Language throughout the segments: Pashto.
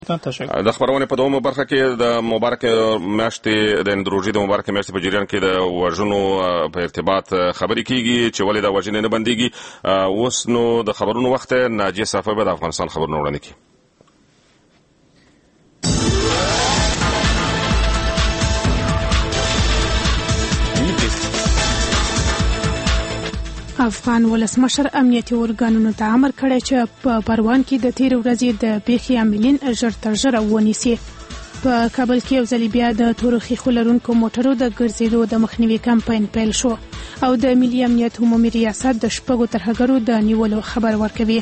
د خبرونې په دومره برخه کې د مبارک میاشتې د اندروژي د مبارک میاشتې په جریان کې د وژنو په ارتباط خبرې کیږي چې ولې د وژنې نه بنديږي. اوس نو د خبرونو وخت ناجیه صافی به د افغانستان خبرونه وړاندې کړي. افغان ولسمشر امنیتي ارګانونو ته امر کړی چې په پروان کې د تیر ورځې د پیښې عاملین ژر تر ژره ونیسي. په کابل کې یو ځل بیا د تورو خیخو لرونکو موټرو د ګرځېدو د مخنیوي کمپاین پیل شو او د ملي امنیت عمومي ریاست د شپږو ترهګرو د نیولو خبر ورکوي.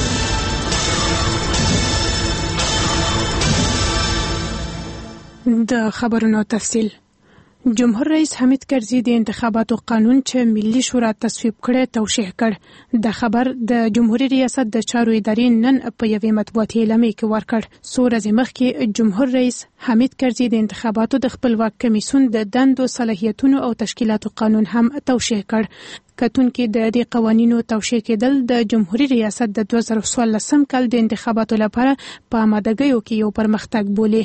د خبرونو تفصیل. جمهور رئیس حمید کرزي د انتخاباتو قانون چې ملي شورا تصویب کړی توشیح کړ. د خبر د جمهوریت ریاست د چارو ادارې نن په یوې مطبوعاتي اعلامیه کې ورکړ. څو ورځې مخکې جمهور رئیس حمید کرزي د انتخاباتو د خپلواک کمیسیون د دندو صلاحیتونو او تشکیلاتو قانون هم توشیح کړ. کتونکو د دې قوانینو توشیح کېدل د جمهوریت ریاست د 2014 کال د انتخاباتو لپاره په آمادګیو کې یو پرمختګ بولي.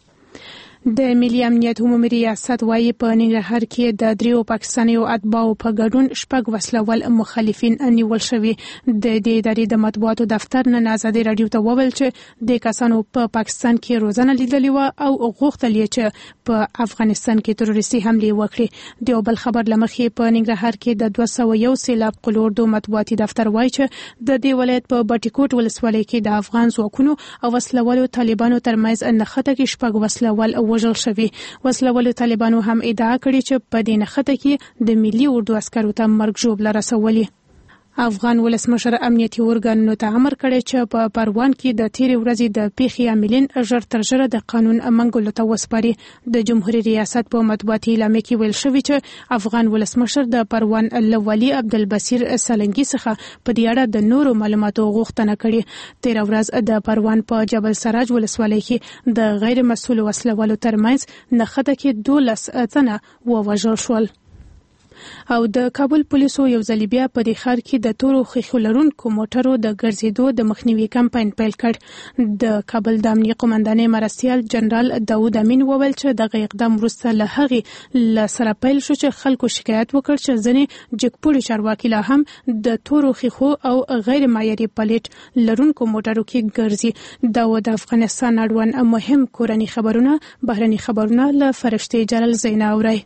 د ملي امنیت عمومي ریاست وايي په ننګرهار کې د دریو پاکستانیو اتباعو په ګډون شپږ وسلوال مخالفین نیول شوي. د دې ادارې د مطبوعاتو دفتر نن ازادي رادیو ته وویل چې د کسانو په پاکستان کې روزنه لیدلې و او غوښتل یې چې په افغانستان کې تروریستي حملې وکړي. د یو بل خبر لمخې په ننګرهار کې د 201 سیلاب قلوردو مطبوعاتي دفتر وايي چې د دې ولایت په بټیکوټ ولسوالۍ کې د افغان ځواکونو او وسلوالو طالبانو ترمنځ نښته کې شپږ وسلوال وژل شوي. وسلوالو طالبانو هم ادعا کړې چې په دې نښته کې د ملي اردو عسکرو ته مرګ ژوبله رسولي. افغان ولسمشر امنیتي ارګانونو ته امر کړی چې په پروان کې د تیر ورځې د پیښې عاملین ژر تر ژره د قانون منګولو ته وسپاري. د جمهوریت ریاست په مطبوعاتي اعلامیه کې ویل شوی چې افغان ولسمشر د پروان له والي عبدالبصیر سالنګي څخه په دې اړه د نورو معلوماتو غوښتنه کړې. تیر ورځ د پروان په جبل سراج ولسوالۍ کې د غیر مسؤل وسلوالو ترمنځ نښته کې 12 تنه ووژل شول. او د کابل پولیسو یو ځل بیا په دې ښار کې د تورو خیخو لرونکو موټرو د ګرځېدو د مخنیوي کمپاین پیل کړ. د کابل د امنیه قومندانۍ مرستیال جنرال داود امین وویل چې دغه اقدام وروسته له هغې سره پیل شو چې خلکو شکایت وکړ چې ځینې جګپوړي چارواکي لا هم د تورو خیخو او غیر معیاري پلیټ لرونکو موټرو کې ګرځي. دا د افغانستان اړوند مهم کورني خبرونه بهرني خبرونه له فرشتي جلال زینا اوري.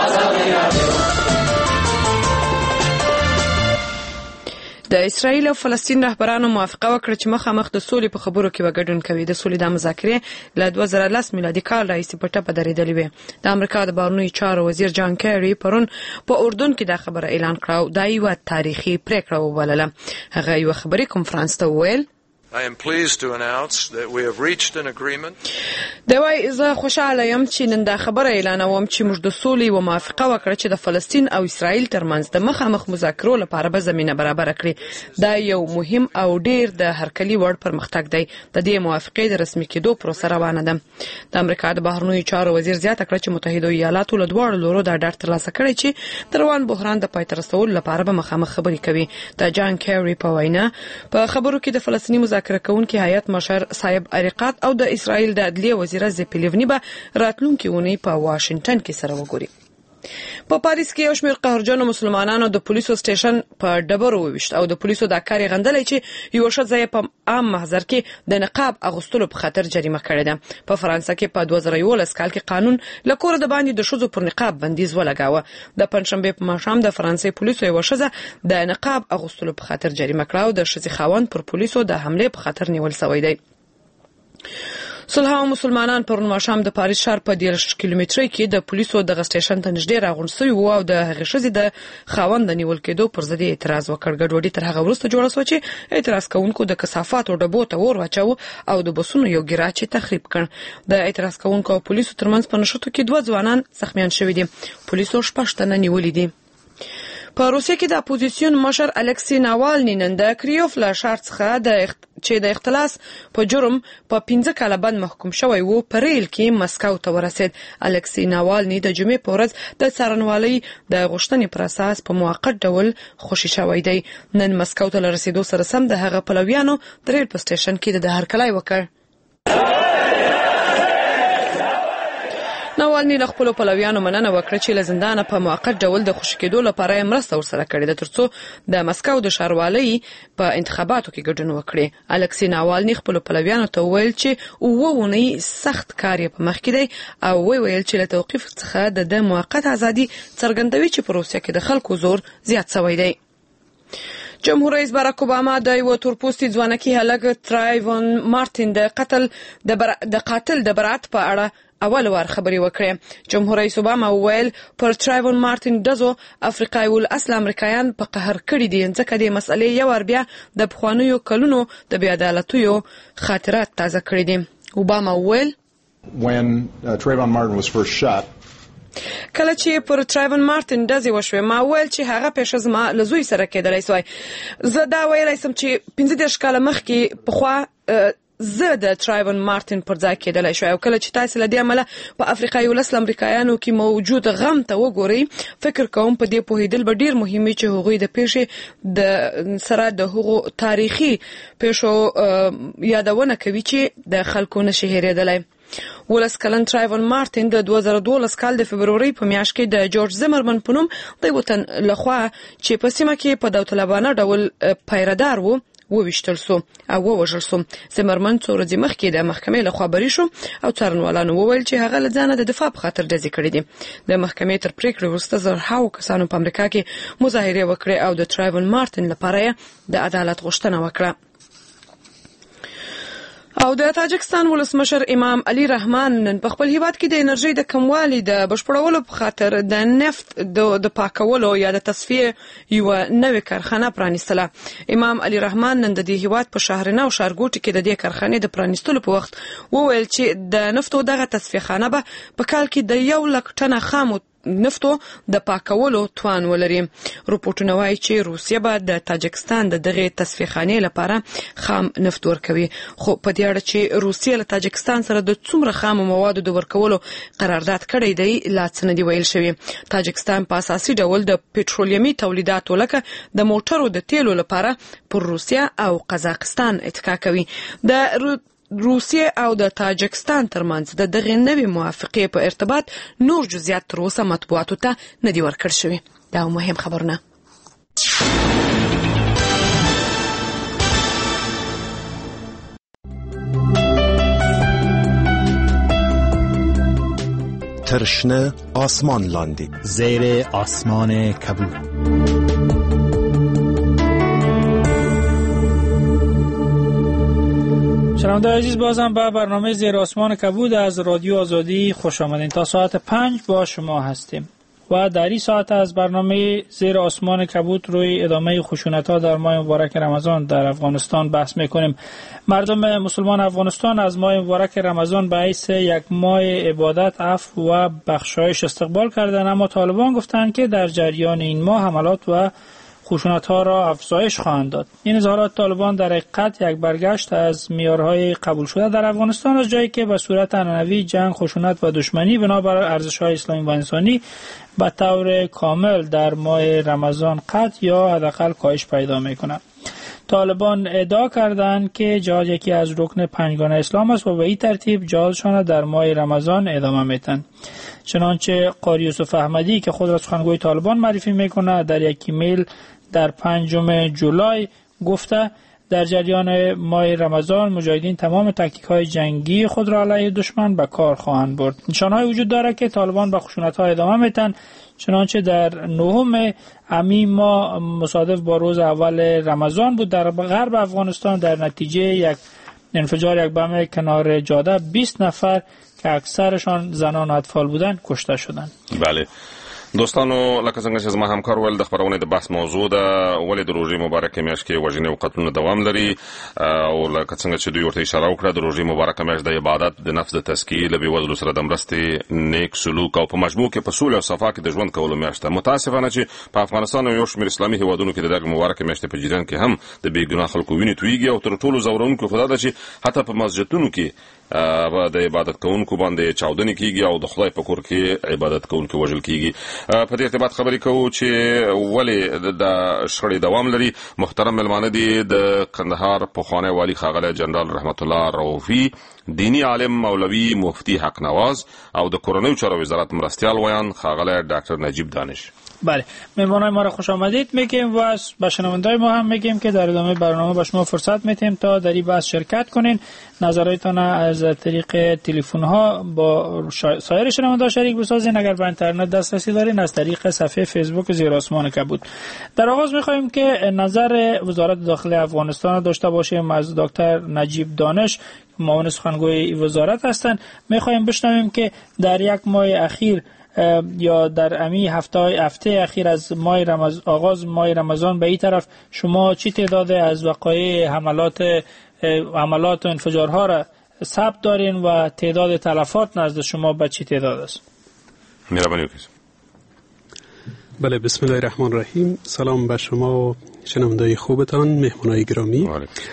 د اسرایل او فلسطین رهبرانو موافقه وکړه چې مخامخ د سولې په خبرو کې وګډون کوي. د سولې د مذاکرې له 2010 میلادي کال راهیسې په ټپه درېدلې وې. د امریکا د بهرنیو چارو وزیر جان کیری پرون په اردن کې دا خبره اعلان کړه. دا یو تاریخي پریکړه وبلله. هغه یو خبري کنفرانس ته وویل I am pleased to announce that we have reached an agreement. دا وايي زه خوشاله یم چې نن دا خبره اعلانوم چې موږ د سولې او موافقه وکړه چې د فلسطین او اسرائیل ترمنځ د مخامخ مذاکرو لپاره به زمينه برابر کړي. دا یو مهم او ډیر د هرکلي وړ پرمختګ دی. د دې موافقې د رسمي کېدو پروسه روانه ده. د امریکا د بهرنیو چارو وزیر زیاته کړه چې متحده ایالاتو له دواړو لورو دا ډاډ ترلاسه کړی چې د روان بحران د پای ته رسولو لپاره به مخامخ خبرې کوي. د جان کیری په وینا په خبرو کې د فلسطیني مذاکره کوونکي هیئت مشر صاحب عریقات او د اسرائیل د عدلیه وزیره زپلیونی به راتلونکي اونۍ په واشنگټن کې سره وګوري. په پاریس کې یو شمېر قهرجنو مسلمانانو د پولیسو سټیشن په ډبرو وویشت او د پولیسو دا کار یې غندلی چې یو ښځه په عام محضر کې د نقاب اغوستلو په خاطر جریمه کړې ده. په فرانسه کې په 2011 کال کې قانون له کوره د باندې د ښځو پر نقاب بندیز ولګاوه. د پنځشنبې په ماښام د فرانسې پولیسو یو ښځه د نقاب اغوستلو په خاطر جریمه کړه او د ښځې خاوند پر پولیسو د حملې په خاطر نیول شوی دی. سلهاو مسلمانان پرون ماښام د پاریس ښار په 10 کیلومترۍ کې د پولیسو د سټیشن ته نږدې راغونډ شوي وو او د هغې ښځې د خاوند د نیول کېدو پر ضد اعتراض وکړ. ګډوډي تر هغه وروسته جوړه شوه چې اعتراض کوونکو د کثافاتو ډبو ته اور واچاوه او د بسونو یو ګراج تخریب کړ. د اعتراض کوونکو او پولیسو ترمنځ په نښتو کې 2 ځوانان زخمیان شوي دي. پولیسو 6 تنه نیولي دي. په روسیه کې د اپوزیسیون مشر الکسی ناوالني نن د کریوف له ښار څخه چې د اختلاس په جرم په 15 کاله باندې محکوم شوی وو په ریل کې مسکو ته ورسید. الکسی ناوالني د جمعې په ورځ د څارنوالۍ د غوښتنې پر اساس په موقت ډول خوشي شوی دی. نن مسکو ته رسیدو سره سم د هغه پلویانو د ریل په سټیشن کې د هرکلی وکړ. ناوالني له خپلو پلویانو مننه وکړه چې له زندانه په موقت ډول د خوشي کېدو لپاره یې مرسته ورسره کړې ده ترڅو د مسکو د ښاروالۍ په انتخاباتو کې ګډون وکړي. الکسی ناوالني خپلو پلویانو ته وویل چې 7 اونۍ سخت کار یې په مخ کې دی او ویل چې له توقیف څخه د موقت ازادي څرګندوي چې په روسیه کې د خلکو زور زیات شوی دی. جمهور رئیس باراک اوباما د یو تورپوستي ځوانکي هلک ترایون مارټین د قاتل د برات په اړه اول وار خبري وکړه. جمهور رئیس اوباما وویل پر ترایون مارټین دزو افریقایي الاصل امریکایان په قهر کړی دي ځکه د مسلې یو ور بیا د پخوانیو کلونو د بې عدالتیو خاطرات تازه کړی دي. اوباما وویل when Trayvon Martin was first shot کله چې پر ترایون مارټین دزي وشوه ما ویل چې هغه پېښه زما له زوی سره کېدلای سوی. زه دا ویلای سم چې 15 کاله مخکې پخوا زه د ترایون مارټین پر ځای کېدلای شو او کله چې تاسو له دې عمله په افریقایي الاصل امریکایانو کې موجود غم ته وګورئ فکر کوم په دې پوهیدل به ډیر مهمه چې هغوی د پیښې د سره د هغو تاریخي پیښو یادونه کوي چې د خلکو نشي هېرېدلای. ولس کلن ترایون مارټین د 2012 کال د فبروري په میاشت کې د جورج زمرمن په نوم د وطن لخوا چې په سیمه کې په داوطلبانه ډول پیردار وو وویشتل سو او ووژل سو. زمرمن څو ورځې مخکې د محکمې لخوا بری شو او څارنوالانو وویل چې هغه له ځانه د دفاع په خاطر ډزې کړې دي. د محکمې تر پریکړې وروسته زرهاو کسانو په امریکا کې مظاهرې وکړې او د ترایون مارټین لپاره د عدالت غوښتنه وکړه. او د تاجکستان ولسمشر امام علي رحمان نن په خپل هیواد کې د انرژي د کموالي د بشپړولو په خاطر د نفت د پاکولو یا د تصفیه یو نوې کارخانه پرانیستله. امام علي رحمان نن د دې هیواد په شهرنه او شارګوټي کې د دې کارخانې د پرانیستلو په وخت وویل چې د نفتو دغه تصفیه خانه به په کال کې د 1 لک ټنه خام نفتو د پاکولو توان ولري. رپورټونه وایي چې روسیه به د تاجکستان د دغه تصفیه خانې لپاره خام نفت ورکوي خو په دې اړه چې روسیه له تاجکستان سره د څومره خام موادو د ورکولو قرارداد کړی دی لا څه نه دی ویل شوی. تاجکستان په اساسي ډول د پټرولیمي تولیداتو لکه د موټرو د تیلو لپاره پر روسیه او قزاقستان اتکا کوي. د روسیه او د تاجکستان ترمنځ د دغه نوې موافقې په ارتباط نور جزئیات تر اوسه مطبوعاتو ته نه دي ورکړل شوي. دا مهم خبرونه. ترشنه آسمان لاندی زیر آسمان کبود. شنوندگان عزیز بازم به برنامه زیر آسمان کبود از رادیو آزادی خوش آمدین. تا ساعت 5 با شما هستیم و در این ساعت از برنامه زیر آسمان کبود روی ادامه خشونت‌ها در ماه مبارک رمضان در افغانستان بحث می‌کنیم. مردم مسلمان افغانستان از ماه مبارک رمضان به حیث یک ماه عبادت، عفو و بخشایش استقبال کردند، اما طالبان گفتند که در جریان این ماه حملات و خشونت‌ها را افزایش خواهند داد. این اظهارات طالبان در حقیقت یک برگشت از معیارهای قبول شده در افغانستان از جایی که به صورت عنعنوی جنگ، خشونت و دشمنی بنابر ارزش‌های اسلامی و انسانی به طور کامل در ماه رمضان قطع یا حداقل کاهش پیدا می‌کند. طالبان ادعا کردند که جهاد یکی از رکن پنجگانه اسلام است و به این ترتیب جهادشان در ماه رمضان ادامه می‌دهند. چنانچه قاری یوسف احمدی که خود را سخنگوی طالبان معرفی می‌کند در یک ایمیل در 5 جولای گفته در جریان ماه رمضان مجاهدین تمام تاکتیک‌های جنگی خود را علیه دشمن به کار خواهند برد. نشانه‌های وجود دارد که طالبان به خشونت‌ها ادامه می‌دهند، چنانچه در 9 امین ماه مصادف با روز اول رمضان بود در غرب افغانستان در نتیجه یک انفجار یک بم کنار جاده 20 نفر که اکثرشان زنان و اطفال بودند کشته شدند. بله دوستانو، لکه څنګه چې زما همکار ویل د خبرونې د بحث موضوع ده ولې د روژې مبارکه میاشت کې وژنې او قتلونه دوام لري او لکه څنګه چې دوی ورته اشاره وکړه د روژې مبارکه میاشت د عبادت، د نفس د تزکیې، له بېوزلو سره د مرستې، نیک سلوک او په مجموع کې په سوله او صفا کې د ژوند کولو میاشت ده. متاسفانه چې په افغانستان او یو شمېر اسلامي هیوادونو کې د دغه مبارکه میاشتې په جریان کې هم د بېګناه خلکو وینې تویږي او تر ټولو ځورونکې خو دا ده چې حتی په مسجدونو کې د عبادت کوونکو باندې چاودنې کیږي او د خدای په کور کې عبادت کوونکو وژل کیږي. په دې ارتباط خبرې کوو چې ولې د شخړې دوام لري. محترم ملمانه دي د کندهار پخوانی والی ښاغلی جنرال رحمت الله روفي دینی عالم مولوی مفتی حق نواز او د کورنیو چارو وزارت مرستیال ویان خاغله ډاکټر نجیب دانش. بله، مهمانای ما را خوش آمدید میگیم و به شنوندای ما هم میگیم که در ادامه برنامه به شما فرصت میتیم تا در این بحث شرکت کنین. نظراتتان از طریق تلفن ها با سایر شنوندای شریک بسازین. اگر به اینترنت دسترسی دارین از طریق صفحه فیسبوک زیر آسمان کبود. در آغاز میخوایم که نظر وزارت داخلی افغانستان داشته باشیم از دکتر نجیب دانش، معاون سخنگوی وزارت هستند. میخوایم بشنویم که در یک ماه اخیر یا در امی هفته اخیر از آغاز ماه رمضان به این طرف شما چی تعداد از وقایع حملات و انفجارها را ثبت دارین و تعداد تلفات نزد شما به چی تعداد است؟ مهربانی کنید. بله، بسم الله الرحمن الرحیم. سلام به شما و شنوندای خوبتان، مهمانای گرامی.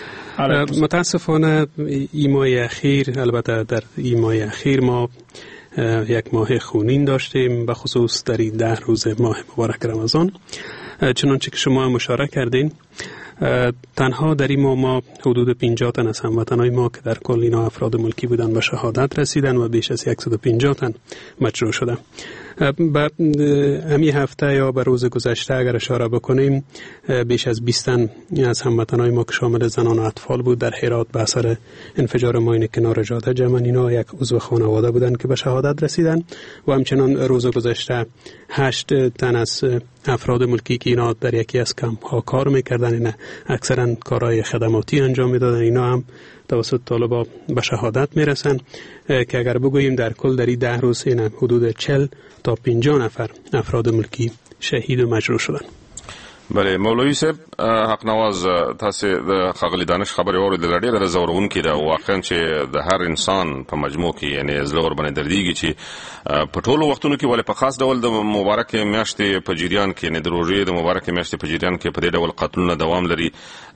متاسفانه این ماه اخیر، البته در این ماه اخیر ما یک ماه خونین داشتیم، به خصوص در این 10 روز ماه مبارک رمضان. چنانچه که شما هم اشاره کردین، تنها در این ما حدود 50 تن از هموطنای ما که در کل اینا افراد ملکی بودن به شهادت رسیدن و بیش از 150 تن مجروح شدن. به همین هفته یا به روز گذشته اگر اشاره بکنیم، بیش از 20 تن از هموطنای ما که شامل زنان و اطفال بود در هرات به اثر انفجار ماین کنار جاده جمن اینا یک عضو خانواده بودن که به شهادت رسیدن و همچنان روز گذشته 8 تن از افراد ملکی که اینا در یکی از کمپ ها کار میکردن، اینا اکثرا کارهای خدماتی انجام میدادن، اینا هم توسط طالبان به شهادت میرسن که اگر بگوییم در کل در این 10 روز اینا حدود 40 تا 50 نفر افراد ملکی شهید و مجروح شدن. بله، مولوی صاحب حق نواز، تاسو د خغلی دانش خبرې اوریدل ډیره زورون کې دا واقعا چې د هر انسان په مجموع کې یعنی زلور باندې دردیږي چې په ټولو وختونو کې ولې په خاص ډول د مبارک میاشتې په جریان کې نه د روزې د مبارک میاشتې په جریان کې په دې ډول قتلونه دوام لري.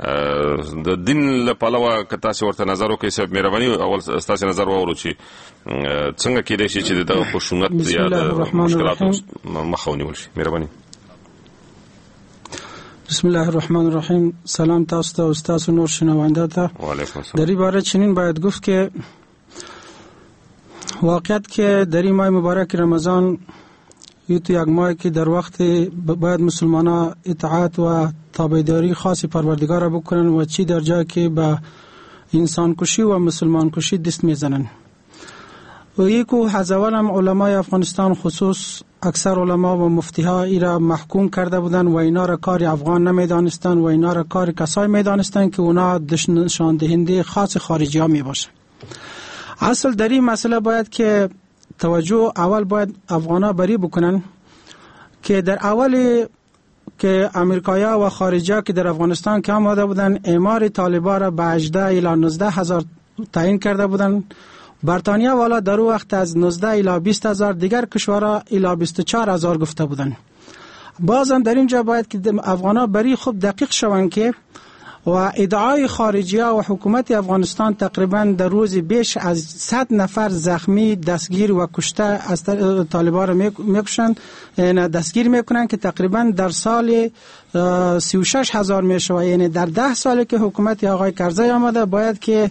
د دین له پلوه که تاسو ورته نظر وکړئ صاحب، مهرباني اول تاسو نظر واورو چې څنګه کېدای شي چې د خشونت یا د مشکلاتو مخه ونیول شي. مهرباني. بسم الله الرحمن الرحیم. سلام تاسو ته، استاد نور شنونده ته. و علیکم السلام. در این باره چنین باید گفت که واقعیت که در این ماه مبارک رمضان یک ماه که در وقت باید مسلمانان اطاعت و تابعداری خاصی پروردگار را بکنن و چی در جایی که به انسان کشی و مسلمان کشی دست میزنن. و یکو از اول هم علمای افغانستان خصوص اکثر علما و مفتیها ایرا محکوم کرده بودن و اینا را کار افغان نمیدانستن و اینا را کار کسای میدانستن که اونا نشان دهنده خاص خارجی ها می باشن. اصل در این مسئله باید که توجه اول باید افغانا بری بکنن که در اولی که امریکایا و خارجی که در افغانستان کم آمده بودن، اعمار طالبان را به 18 الی 19 هزار تعیین کرده بودن. بریتانیا والا در او وقت از 19 الی 20 هزار، دیگر کشورها الی 24 هزار گفته بودن. بازم در اینجا باید که افغانا بری خوب دقیق شوند که و ادعای خارجی ها و حکومت افغانستان تقریبا در روز بیش از 100 نفر زخمی، دستگیر و کشته از طالبان را میکشند، دستگیر میکنند که تقریبا در سال 36 هزار میشه. یعنی در 10 سالی که حکومت آقای کرزی آمده باید که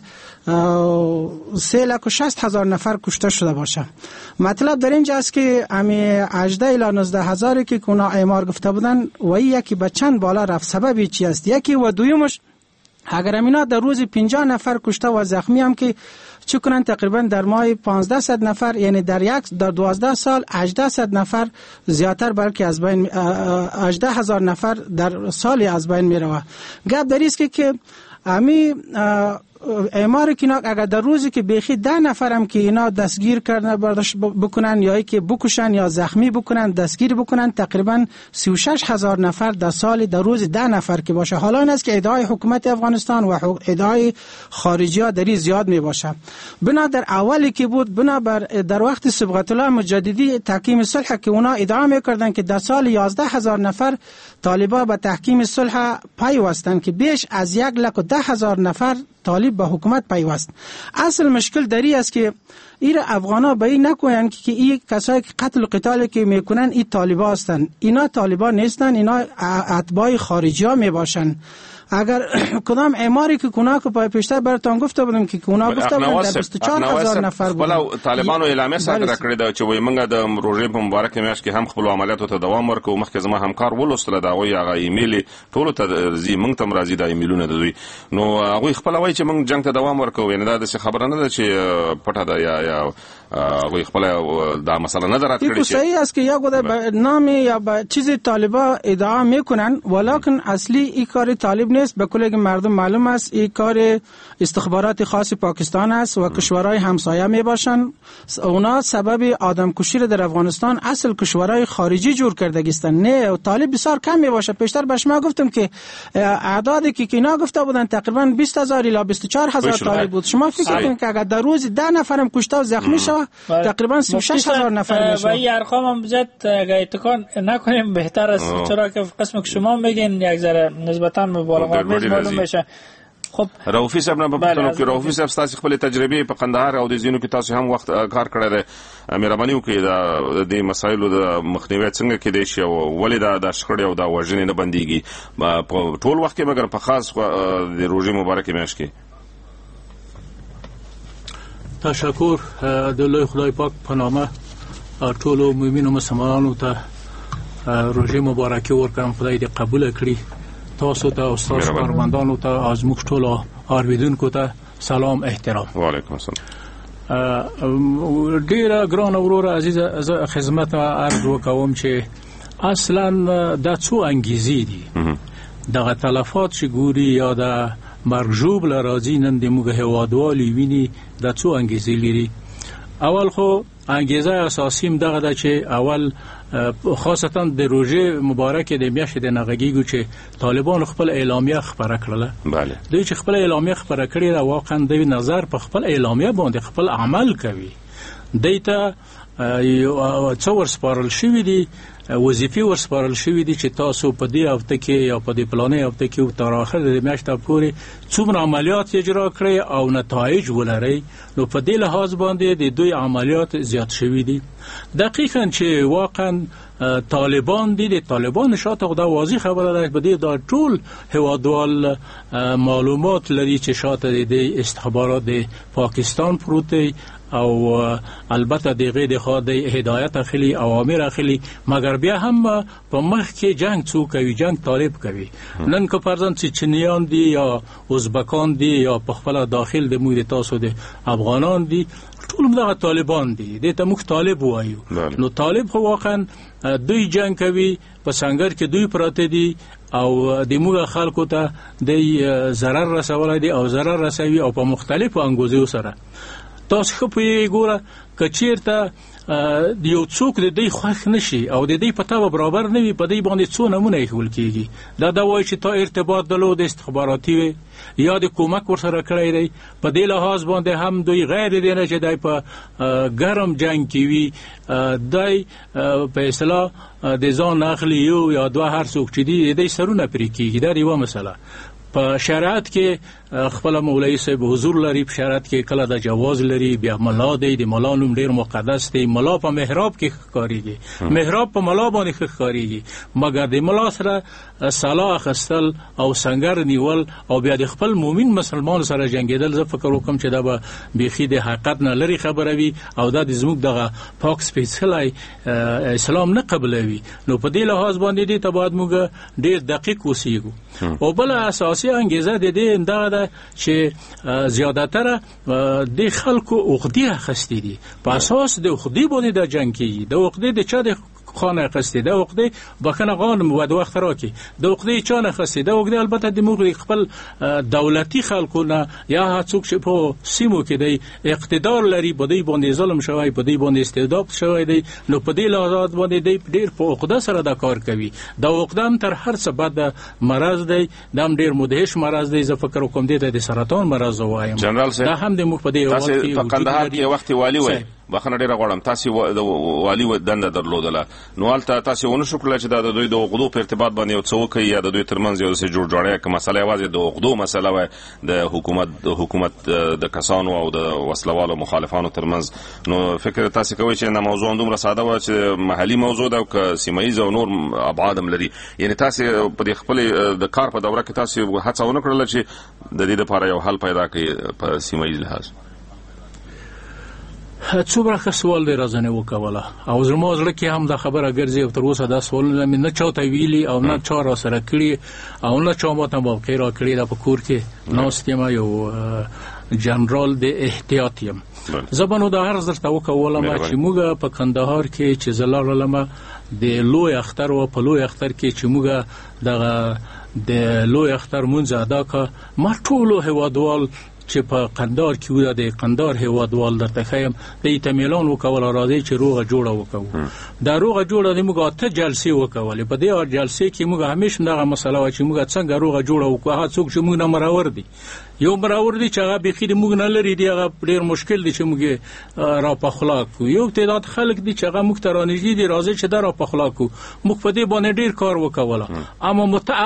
360,000 نفر کشته شده باشه. مطلب در اینجا است که امی 18 الی 19 هزاری که اونا اعمار گفته بودن و یکی به چند بالا رفت. سببی چی است؟ یکی و دویمش اگر اینا در روز 50 نفر کشته و زخمی هم که چه کنن تقریبا در ماه 1500 نفر، یعنی در 12 سال 1800 نفر زیادتر بلکه از بین 18,000 نفر در سال از بین می روه. گپ در است که امی اعمار که اگر در روزی که بیخی 10 نفر هم که اینا دستگیر کردن برداشت بکنن یا که بکشن یا زخمی بکنن دستگیر بکنن، تقریبا 36,000 نفر در سال در روز 10 نفر که باشه. حالا این است که ادعای حکومت افغانستان و ادعای خارجی ها در این زیاد می باشه. بنا در اولی که بود، بنا بر در وقت صبغت الله مجددی تحکیم صلح که اونا ادعا میکردن که در سال 11,000 نفر طالبان به تحکیم صلح پیوستن که بیش از 110,000 نفر طالب به حکومت پیوست. اصل مشکل دری است که این افغانا به این نکنن که این کسایی که قتل و قتال که میکنن این طالبان هستند. اینا طالبان نیستن، اینا اتباع خارجی ها می باشن. اگر کدام اعماری که کناک پای پیشتر براتون گفته بودم که کناک گفته بودم در 24000 نفر بود. بل طالبانو اعلامیه صادره کړې ده چې وایي موږ د روژې په مبارکه میاشت کې هم خپل عملیاتو ته دوام ورکوو. مخکې زما همکار ولوستله د هغوی هغه ایمیل ټولو ته ځي، موږ ته هم راځي دا ایمیلونه د دوی. نو هغوی خپله وایي چې موږ جنګ ته دوام ورکوو. یعنې دا داسې خبره نه ده چې پټه ده یا هغوی خپله دا مسئله نه ده رد کړې. صحیح است که یا به نام یا به چیز طالبا ادعا میکنن، ولکن اصلی این کار طالب نیست. به کل مردم معلوم است این کار استخبارات خاص پاکستان است و کشورهای همسایه می باشند. اونا سبب آدم کشی را در افغانستان اصل کشورهای خارجی جور کرده گستن. نه طالب بسیار کم می باشه. پیشتر به شما گفتم که اعدادی که اینا گفته بودن تقریبا 20000 الی 24000 طالب بود. شما فکر کنید که اگر در روز 10 نفرم کشته و زخمی شود تقریبا 36000 نفر میشه. و این ارقام هم بذات اگه اتکان نکنیم بهتر است، چرا که قسم که شما میگین یک ذره نسبتا مبالغه معلوم بشه. خب رؤوفي صاحب نه په کې رؤوفي صاحب تاسو خپل تجربه په قندهار او د زینو کې تاسو هم وخت کار کړی دی. مهرباني وکړئ د مسایلو د مخنیوي څنګه کېدای شي او ولې دا شخړې او دا وژنې نه بنديږي په ټول وخت کې مګر په خاص د روژې مبارکې میاشت کې. تشکر د لوی خدای پاک په نامه ټول مؤمنو مسلمانانو ته روژې مبارکي ورکړم. خدای دې قبول کړي. تاسو ته او تاسو کارمندانو ته از موږ ټول اوریدونکو ته سلام احترام. وعلیکم السلام. ډیره ګران وروره عزیز خدمت عرض وکوم چې اصلا د څو انګیزې دي دغه تلفات چې ګوري یا د مرجوب لراځي نن د موږ هوادوالي ویني د څو انګیزې لري. اول خو انګیزه اساسي دغه ده چې اول خاصتا د روژې مبارکه د میاشتې د نغږیږي چې طالبان خپل اعلامیه خبره کړله. بله دوی چې خپل اعلامیه خبره کړې را واقعا د نظر په خپل اعلامیه باندې خپل عمل کوي. دیتا څو ورسپارل شوی دي وظیفې ورسپارل شوی دي چې تاسو په دې هفته کې یا په دې پلانې هفته کې تر اخر د میاشتې پورې څومره عملیات اجرا کړئ او نتایج ولرئ. نو په دې لحاظ باندې د دوی عملیات زیات شوی دي. دقیقاً چې واقعا طالبان دي، د طالبان شاته خدا واضح خبره ده. په دې دا ټول هوادوال معلومات لري چې شاته د استخبارات د پاکستان پروت دی او البته دغه د خو د هدایت اخلي اوامر اخلي، مګر بیا هم په مخ کې جنگ څوک کوي، جنگ طالب کوي. نن که فرضاً چې چینیان دي یا ازبکان دي یا په خپل داخل د موږ تاسو د افغانان دي، ټول دغه طالبان دي. دې ته موږ طالب وایو. نو طالب خو واقعا دوی جنگ کوي، په سنگر کې دوی پراته دي او د موږ خلکو ته د ضرر رسولای دي او ضرر رسوي او په مختلفو انګوزو سره. تاسو خو په ګوره کچیرته د یو څوک د دې خوښ نشي او د دې پته برابر نه وي، په دې باندې څو نمونه ایښول کیږي. دا وایي چې تا ارتباط درلود استخباراتي وي یا د کومک ورسره کړی دی. په دې لحاظ باندې هم دوی غیر دي نه چې دای په ګرم جنگ کې وي، دای په اصطلاح د ځان اخلي یو یا دوه هر څوک چې دي د سرونه پرې کیږي. دا یو مسله. په شریعت کې خپل مولوی صاحب حضور لري، په شریعت کې کله د جواز لري. بیا ملا دی، د ملا نوم ډیر مقدس دی. ملا په محراب کې ښکاریږي، محراب په ملا باندې ښکاریږي، مګر د ملا سره صلاح اخیستل او سنگر نیول او بیا د خپل مؤمن مسلمان سره جنگیدل، زه فکر وکم چې دا به بیخي د حقیقت نه لري خبره وي او دا د زموږ دغه پاک سپیڅلی اسلام نه قبلوي. نو په دې لحاظ باندې دې ته باید موږ ډیر دقیق اوسېږو. او بل اساسي انګیزه د دې دا ده چې زیاتره د خلکو عقدې اخیستې دي. په اساس د عقدې باندې د جنګ کېږي. د عقدې د چا د خانه اخیستې، د عقدې بخښنه غواړم ود وخت راکړي، د عقدې چا نه اخیستې، د عقدې البته د موږ خپل دولتي خلکو نه یا څوک چې په سیمو کې دی اقتدار لري، په دې باندې ظلم شوی، په دې باندې استبداد شوی دی. نو په دې لحاظ باندې دی ډېر په عقده سره دا کار کوي. دا عقده هم تر هر څه بد مرض دی، دا هم ډېر مدهش مرض دی. زه فکر وکم دې ته د سرطان مرض وایم. جنرال صاحب دا هم د موږ په دې وخت کې په قندهار کې وخت والی وای بخنه ډیره غواړم تاسو د والی دنده درلودله نو حالت تاسو ونه شو کولای چې د دوی د عقدو په ارتباط باندې یو څه وکړي یا د دوی ترمنځ یو څه جوړجاړی کوم مسله یوازې د عقدو مسله وای د حکومت د کسانو او د وسلوالو مخالفانو ترمنځ نو فکر تاسو کوي چې نه موضوع دومره ساده و چې محلي موضوع ده او سیمایي او نور ابعاد هم لري یعنی تاسو په خپل د کار په دوره کې تاسو هڅه ونه کړل چې د دې لپاره یو حل پیدا کړئ په سیمایي لحاظ څومره سوال دی راځنه وکوله او زما زړه کې هم دا خبره ګرځي او تر اوسه دا سوال نه چاته ویلي او نه چا را سره کړی او نه چا ماته موقع را کړی دا په کور کې ناستیم یو جنرال د احتیاطیم زبانو دا هر درته وکوله ما چې موږ په کندهار کې چې زلالمه د لوی اختر او په لوی اختر کې چې موږ د لوی اختر مونږ ادا کا ما ټولو هوادوال چې په قندار کې ودا د قندار هوادوال درته خیم د ایتمیلان وکول راځي چې روغه جوړه وکړو دا روغه جوړه د موږ ته جلسې وکولې په دې جلسې کې موږ همیشه دغه مسله و چې موږ څنګه روغه جوړه وکړو هغه څوک چې موږ نه مراور دي یو برابر دي چې هغه بخیر موږ نه لري دی هغه ډیر مشکل دي چې موږ را په خلاق کو یو تعداد خلک دي چې هغه موږ ترانیږي دي راځي چې در په خلاق کو موږ په دې باندې ډیر کار وکوله اما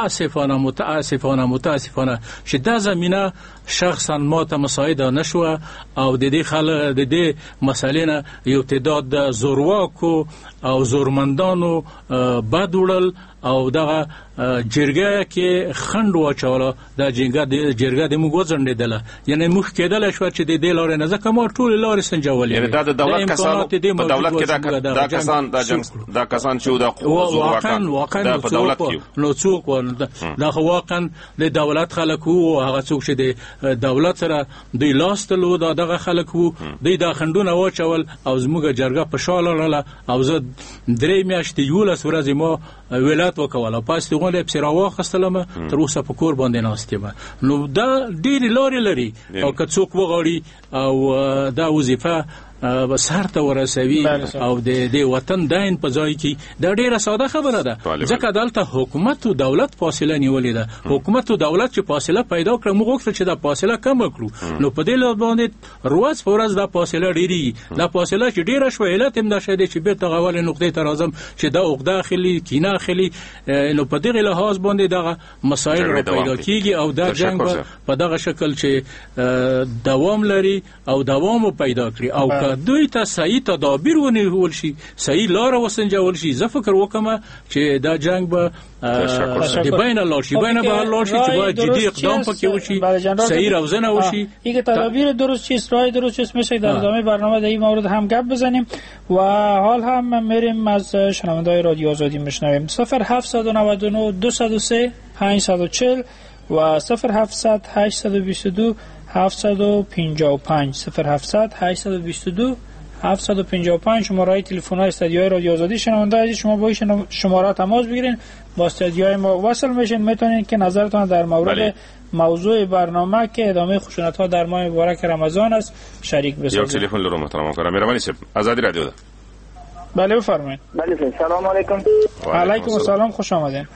متاسفانه چې دا زمينه شخصا ما ته مساعده نشو او د دې خلک د دې مسالې نه یو تعداد زورواکو او زورمندانو بدوړل او دغه جرګه کې خند واچوله د جرګه د موږ وځنډېدله یعنی موږ کېدل شو چې د دې لارې نه ځکه ما ټول لارې سنجولې یعنی دا د دولت کسانو په دولت کې دا کسان دا کسان چې دا واقعا په دولت کې نو څوک دا واقعا د دولت خلک وو هغه څوک چې د دولت سره د لاستلو دغه خلک وو د خندونه واچول او زموږ جرګه په شاله لاله او زه 3 میاشتې یولس ورځې ما ولایت وکوله پاس دغه افسر واخستلم تر اوسه په کور باندې ناستم نو دا ډیر لارې لري او که څوک وغواړي او دا وظیفه بسارته ورسوي او د وطن داین په ځای کې دا ډیره ساده خبره ده ځکه دلته حکومت او دولت فاصله نیولې ده حکومت او دولت چې فاصله پیدا کړ موږ غوښتل چې دا فاصله کم کړو نو په دې لور باندې روز فورز دا فاصله ډیری دا فاصله چې ډیره شو علت هم نشه دي چې به تغول نقطه ته راځم چې دا عقده داخلي کینه خلی نو په دغه لحاظ باندې دغه مسائل پیدا کیږي او دا جنگ په دغه شکل چې دوام لري او دوام پیدا کړي او دوی ته صحیح تدابیر ونیول شي صحیح لار وسنجول شي زه فکر وکم چې دا جنگ به د بین الله شي بین به الله شي چې باید جدي اقدام پکې وشي صحیح روزنه وشي یک تدابیر درست چیز راه درست چیز میشه در ادامه برنامه در این مورد هم گپ بزنیم و حال هم میریم از شنونده‌های رادیو آزادی میشنویم 0799 203 540 و 0700 822 755 0700 822 755 شماره تلفن های استودیوی رادیو آزادی شنونده عزیز شما با این شماره تماس بگیرین با استودیوی ما وصل میشین میتونین که نظرتون در مورد موضوع برنامه که ادامه خشونت ها در ماه مبارک رمضان است شریک بسازید. یک تلفن لرو محترم کنم مهربانی صاحب آزادی رادیو ده. بله بفرمایید. بله سلام علیکم. علیکم السلام خوش آمدین.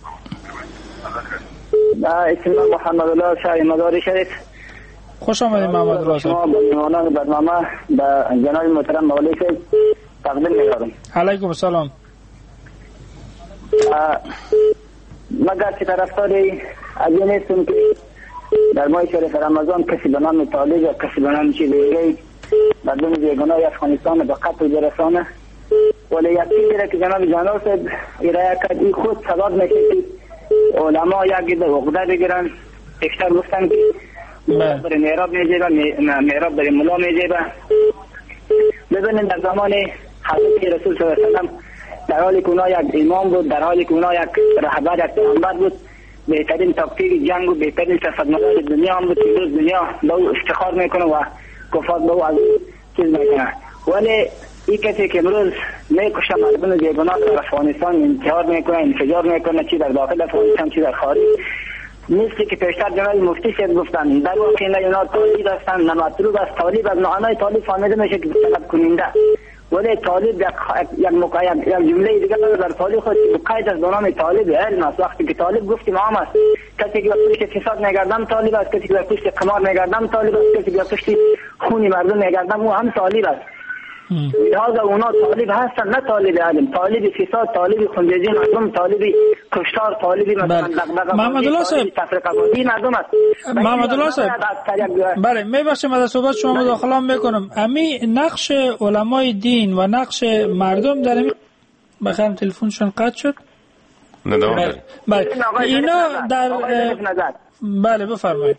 اسم محمد الله شهر مزار شریف. خوش آمدید محمد الله صاحب. شما با برنامه به جناب محترم مولوی صاحب تقدیم می‌کنم. علیکم السلام. مگر که طرفداری از این نیستم که در ماه شریف رمضان کسی به نام طالب یا کسی به نام چیز دیگه مردم بیگناه افغانستان به قتل برسانه ولی یکی دیره که جناب جناب صاحب ارائه کرد این خود سبب میشه که علما یکی به عقده بگیرن بیشتر گفتن که برای میراب میجیبه میراب برای ملا میجیبه ببینید در زمان حضرت رسول صلی اللہ علیہ وسلم در حالی که اونا یک امام بود در حالی که اونا یک رهبر یک پیامبر بود بهترین تاکتیک جنگ و بهترین سیاستمدار دنیا هم بود که روز دنیا به او افتخار میکنه و کفار به او از چیز میکنه ولی این کسی که امروز میکشه مردم بیگناه در افغانستان انتحار میکنه انفجار میکنه چی در داخل افغانستان چی در خارج نیستی که پیشتر جناب مفتی شد گفتن در واقع نه اینا طالب هستن نه مطلوب است طالب از معنای طالب فهمیده میشه که طلب کننده ولی طالب یک جمله دیگه در طالب خود قید از نام طالب علم است وقتی که طالب گفت امام است کسی که پشت فساد میگردم طالب است کسی که پشت قمار میگردم طالب است کسی که پشت خون مردم میگردم او هم طالب است لذا اونا طالب هستن، نه طالب علم، طالب فساد، طالب خونریزی مردم، طالب کشتار، طالب مثلا دغدغه محمد الله صاحب تفرقه بازی مردم است. محمد الله صاحب بله میبخشید من از صحبت شما مداخله میکنم. امی نقش علمای دین و نقش مردم در این بخرم تلفنشون قطع شد. بله اینا در بله بفرمایید.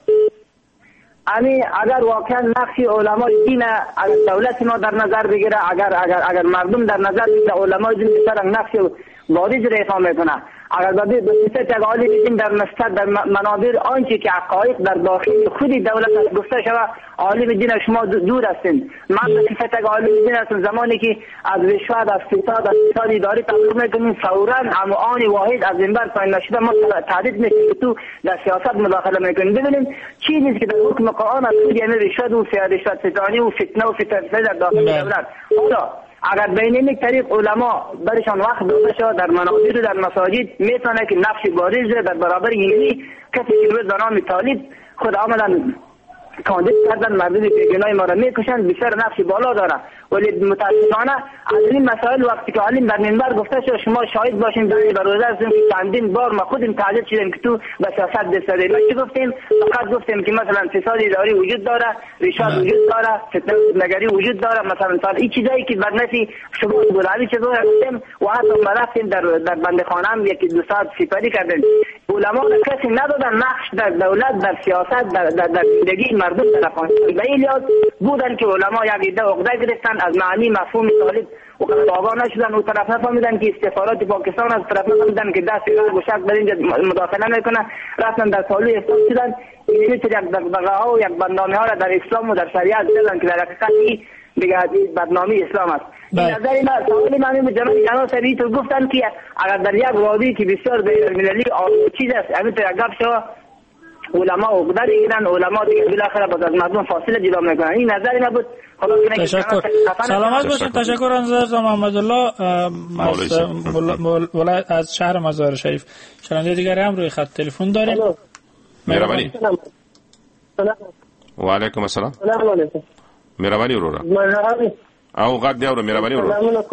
اگر واقعا نقش علمای دین از دولت ما در نظر بگیره، اگر مردم در نظر بگیره علمای دین بسیار نقش بارز را ایفا میکنه. اگر به صورت یک عالم دین در نسبت در منابر آنچه که حقایق در داخل خود دولت گفته شود، عالم دین شما دور هستین. من به صورت یک عالم دین هستم، زمانی که از رشوت، از فساد، از فساد اداری تبلیغ میکنیم، فوراً هم آن واحد از منبر پایین نشده ما تهدید میکنیم که تو در سیاست مداخله میکنیم. ببینیم چیزی که در حکم قرآن از خود یعنی رشوت و رشوت ستانی و فتنه و فتنه در داخل دولت. حالا اگر بین این طریق علما برشان وقت داده شد در منابر و در مساجد، میتونه که نقش بارز در برابر یعنی کسی که روز به نام طالب خود آمدن کاندید کردن، مردم بیگناه ما را میکشند، بسیار نقش بالا داره. ولی متاسفانه از این مسائل وقتی که عالم در منبر گفته شد شما شاهد باشین در روزه هستیم که چندین بار ما خودم تهدید شدیم که تو به سیاست دست زدی. ما چی گفتیم؟ فقط گفتیم که مثلا فساد اداری وجود داره، رشوت وجود داره، فتنه نگری وجود داره، مثلا این چیزایی که بر نفی شما بولوی چیزا گفتیم و حتی ما رفتیم در بندخانه هم یکی دو ساعت سپری کردیم. علما کسی ندادن نقش در دولت، در سیاست، در زندگی مردم در افغانستان. به این لحاظ بودن که علما یک ایده عقده گرفتن از معنی مفهوم طالب و قلب آگاه نشدن و طرف نفهمیدن که استخبارات پاکستان از طرف نفهمیدن که دست غرب و شک بر اینجا مداخله میکنه، رفتن در پالوی اسلام شدن. این یک دغدغه ها و یک بدنامی ها را در اسلام و در شریعت دیدن که در حقیقت دیگه بدنامی اسلام است. این نظر ما سوالی معنی جناب سریعی تو گفتن که اگر در یک وادی که بسیار بین‌المللی چیز است همین تو یک گپ شو علما عقده بگیرن، علما دیگه بالاخره با از مردم فاصله جدا میکنن. این نظر ما بود. تشکر. سلامت باشید. تشکر از محمد الله از شهر مزار شریف. شنونده دیگری هم روی خط تلفن داریم. مهربانی. و علیکم السلام. سلام علیکم. مهربانی ورورا. مهربانی. او غږ دی او مهرباني ورو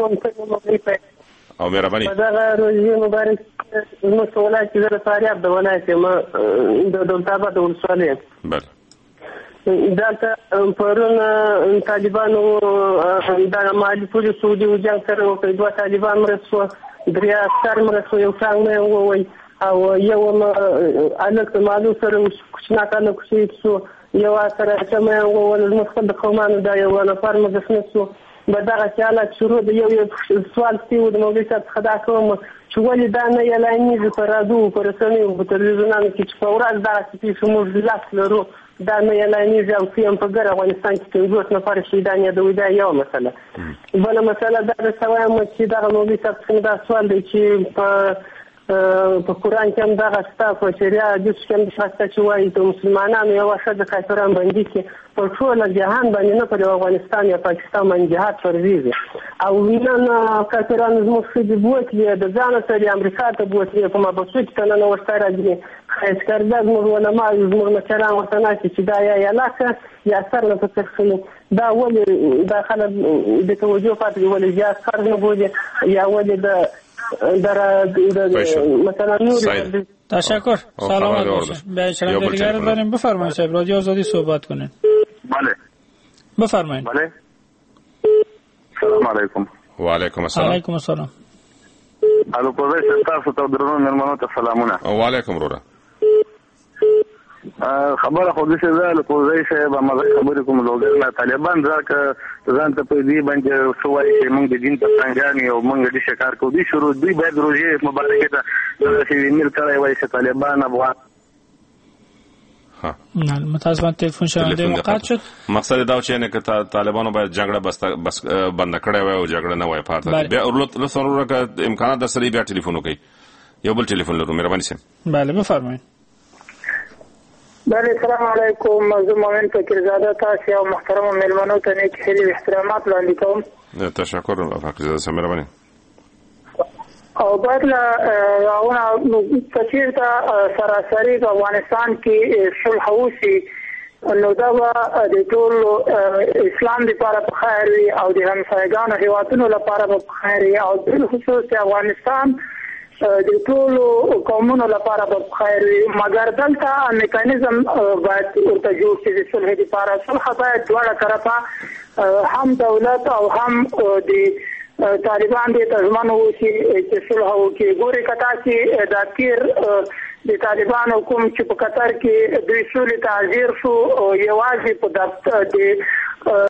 او مهرباني دا روزي مبارک نو سوالات چې د فاریاب د ولایت ما د دولتاباد ولسوالۍ بله دلته پرون طالبانو د مالي پولیسو سعودي وجنګ سره وکړي، دوه طالبان مرسو، درې عسکر مرسو، یو څنګه مې ووي او یو الک مالو سره کوچنا کانه کوشي سو یو سره چې مې وویل نو خپل قومانو دا یو نفر مدفنسو بدغه حالت شروع د یو سوال ستیو د مولوی صاحب خدا کوم چې ولې دا نه یلانیږي په رادیو په رسنیو په تلویزیونونو کې چې په ورځ دغه څه موږ لاس لرو دا نه یلانیږي او چې په ګر افغانستان کې 50 نفر شهیدان یادوي دا یو مسله. بله مسله دا د سوایم چې دغه مولوی صاحب څنګه دا سوال دی چې په قرآن کې هم دغه شته، په شریعه حدیث کې هم شته چې وایي د مسلمانانو یوه ښځه کافران بندي کړي په ټول جهان باندې، نه پر افغانستان یا پاکستان باندې جهاد فرضیږي او نن کافرانو زموږ ښځې بوتلي د ځانه سره امریکا ته بوتلي په مابسو کې ته ننوښته راځي ښایستګرده زموږ علما زموږ مشران ورته ناستي چې دا یا علاقه یا سر نه فکر خلي دا ولې دا خلک د توجه پاتې ولې یا سر نه بوځي یا ولې د مثلا نور. تشکر. سلامت باشید. به شنونده دیگر داریم. بفرمایید صاحب رادیو آزادی صحبت کنین. بله بفرمایید. بله سلام علیکم. و علیکم السلام. علیکم السلام. الو پوزیشن تاسو ته درنو مېلمنو ته سلامونه. و علیکم ورور. خبره خو دې څه ده پوزیشن صاحب ما خبرې کوم لوګر طالبان راکه ځان ته په دې باندې سوای چې موږ د دین په څنګه یو موږ د شکار کو دي شروع دوی باید روزي مبارکه ته چې ایمیل کړای وای چې طالبان افغان نه متاسفانه تلفن شنونده قطع شد. مقصد دا چې نه که طالبانو باید جګړه بس بند کړای وای او جګړه نه وای پاتې بیا ورلته که امکانات د سړي بیا ټلیفون وکړي. یو بل ټلیفون لرو مهرباني سم. بله بفرمایید. بله سلام علیکم. زه مومن فقیرزاده تاسو او محترم مېلمنو ته نیک هیلې او احترامات وړاندې کوم. تشکر فقیرزاده صاحب مهرباني. او باید له راونه کثیر ته سراسری په افغانستان کې صلح وشي نو دا د ټول اسلام لپاره په خیر وي او د همسایګانو هیوادونو لپاره په خیر وي او د خصوص افغانستان د ټول قومونو لپاره په خیر وي. مګر دلته میکانیزم باید ورته جوړ شي د صلح لپاره. صلح باید دواړه طرفه هم دولت او هم د طالبان د تضمن وشي چې صلح وکړي. ګوري کتا چې د تیر د طالبان حکومت چې په قطر کې دوی سولې ته حاضر شو یوازې په د